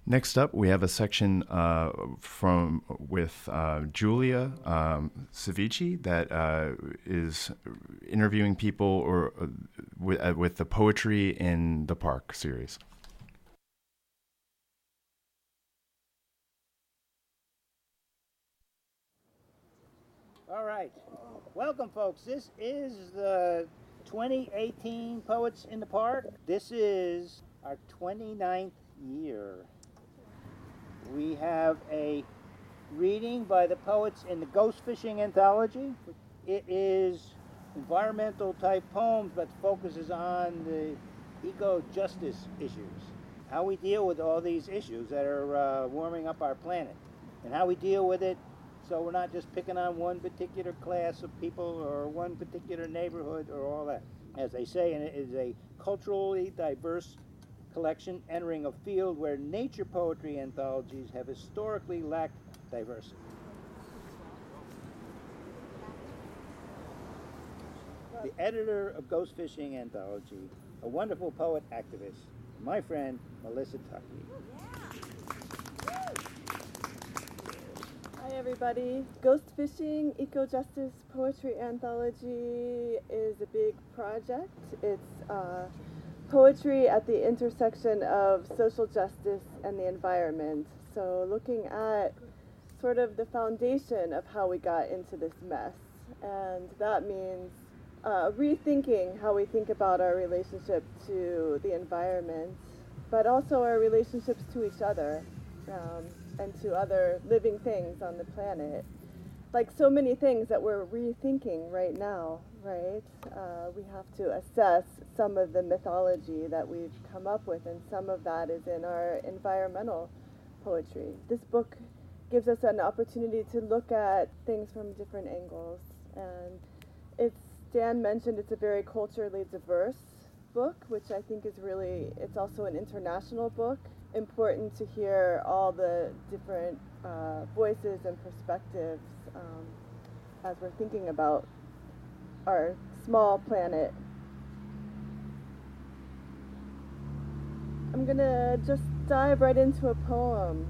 Next up, we have a section with Julia Savici that is interviewing people with the Poetry in the Park series. All right. Welcome, folks. This is the 2018 Poets in the Park. This is our 29th year. We have a reading by the poets in the Ghost Fishing Anthology. It is environmental type poems, but focuses on the eco-justice issues. How we deal with all these issues that are warming up our planet, and how we deal with it so we're not just picking on one particular class of people or one particular neighborhood or all that. As they say, and it is a culturally diverse collection entering a field where nature poetry anthologies have historically lacked diversity. The editor of Ghost Fishing Anthology, a wonderful poet activist, my friend Melissa Tuckey. Hi everybody. Ghost Fishing Eco-Justice Poetry Anthology is a big project. It's poetry at the intersection of social justice and the environment. So looking at sort of the foundation of how we got into this mess. And that means rethinking how we think about our relationship to the environment, but also our relationships to each other. And to other living things on the planet. Like so many things that we're rethinking right now, right? We have to assess some of the mythology that we've come up with, and some of that is in our environmental poetry. This book gives us an opportunity to look at things from different angles. And Dan mentioned, it's a very culturally diverse book, which I think is it's also an international book. Important to hear all the different voices and perspectives as we're thinking about our small planet. I'm gonna just dive right into a poem.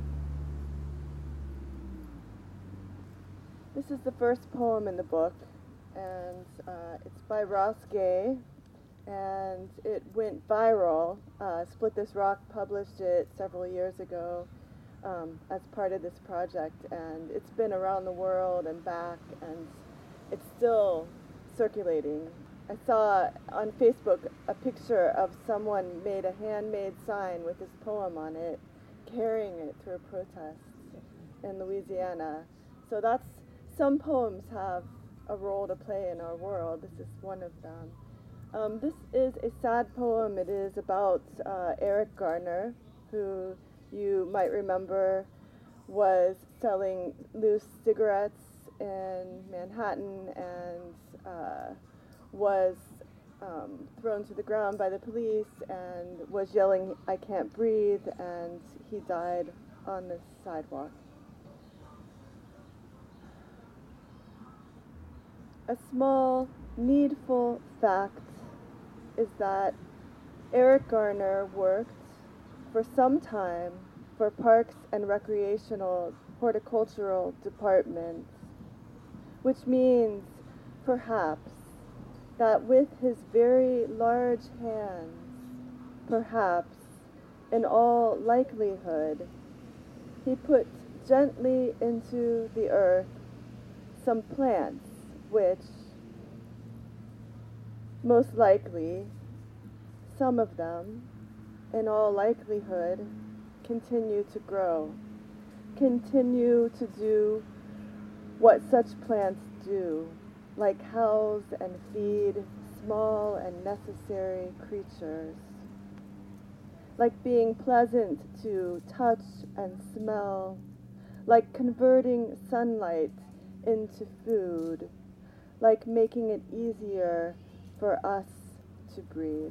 This is the first poem in the book, and it's by Ross Gay. And it went viral. Split This Rock published it several years ago as part of this project, and it's been around the world and back, and it's still circulating. I saw on Facebook a picture of someone made a handmade sign with this poem on it, carrying it through a protest in Louisiana. So some poems have a role to play in our world. This is one of them. This is a sad poem. It is about Eric Garner, who you might remember was selling loose cigarettes in Manhattan and was thrown to the ground by the police and was yelling, "I can't breathe," and he died on the sidewalk. A small, needful fact is that Eric Garner worked for some time for Parks and Recreational Horticultural Department, which means perhaps that with his very large hands, perhaps in all likelihood, he put gently into the earth some plants which most likely, some of them, in all likelihood, continue to grow, continue to do what such plants do, like house and feed small and necessary creatures, like being pleasant to touch and smell, like converting sunlight into food, like making it easier for us to breathe.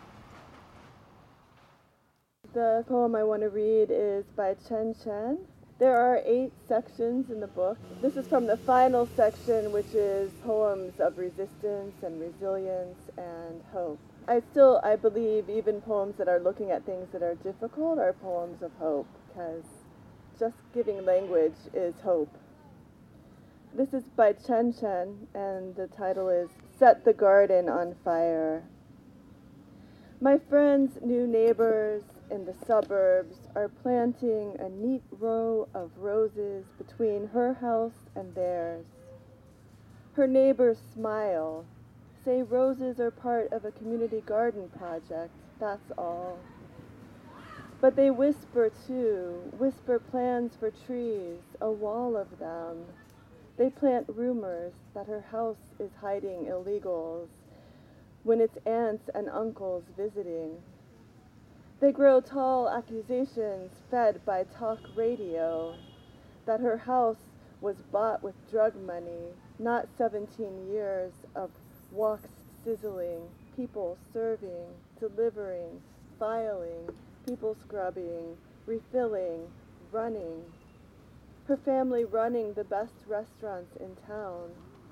The poem I want to read is by Chen Chen, There are 8 sections in the book. This is from the final section, which is poems of resistance and resilience and hope. I believe even poems that are looking at things that are difficult are poems of hope, because just giving language is hope. This is by Chen Chen, and the title is Set the Garden on Fire. My friend's new neighbors in the suburbs are planting a neat row of roses between her house and theirs. Her neighbors smile, say roses are part of a community garden project, that's all. But they whisper too, whisper plans for trees, a wall of them. They plant rumors that her house is hiding illegals when it's aunts and uncles visiting. They grow tall accusations fed by talk radio that her house was bought with drug money, not 17 years of woks sizzling, people serving, delivering, filing, people scrubbing, refilling, running. Her family running the best restaurants in town.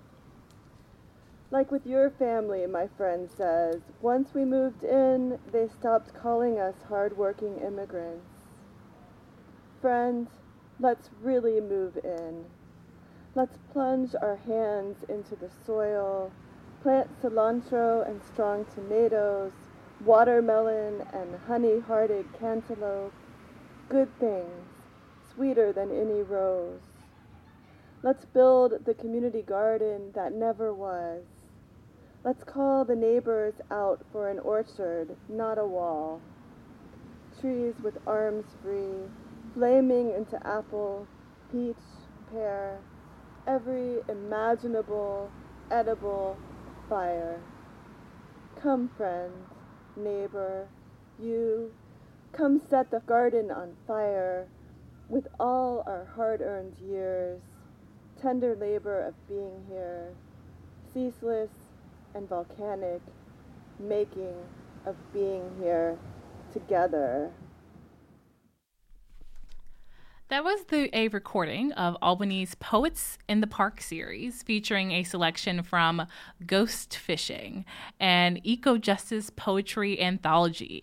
Like with your family, my friend says, once we moved in, they stopped calling us hard-working immigrants. Friend, let's really move in. Let's plunge our hands into the soil, plant cilantro and strong tomatoes, watermelon and honey-hearted cantaloupe, good things, sweeter than any rose. Let's build the community garden that never was. Let's call the neighbors out for an orchard, not a wall. Trees with arms free, flaming into apple, peach, pear, every imaginable, edible fire. Come, friend, neighbor, you, come set the garden on fire with all our hard-earned years, tender labor of being here, ceaseless and volcanic making of being here together. That was a recording of Albany's Poets in the Park series, featuring a selection from Ghost Fishing, an eco-justice poetry anthology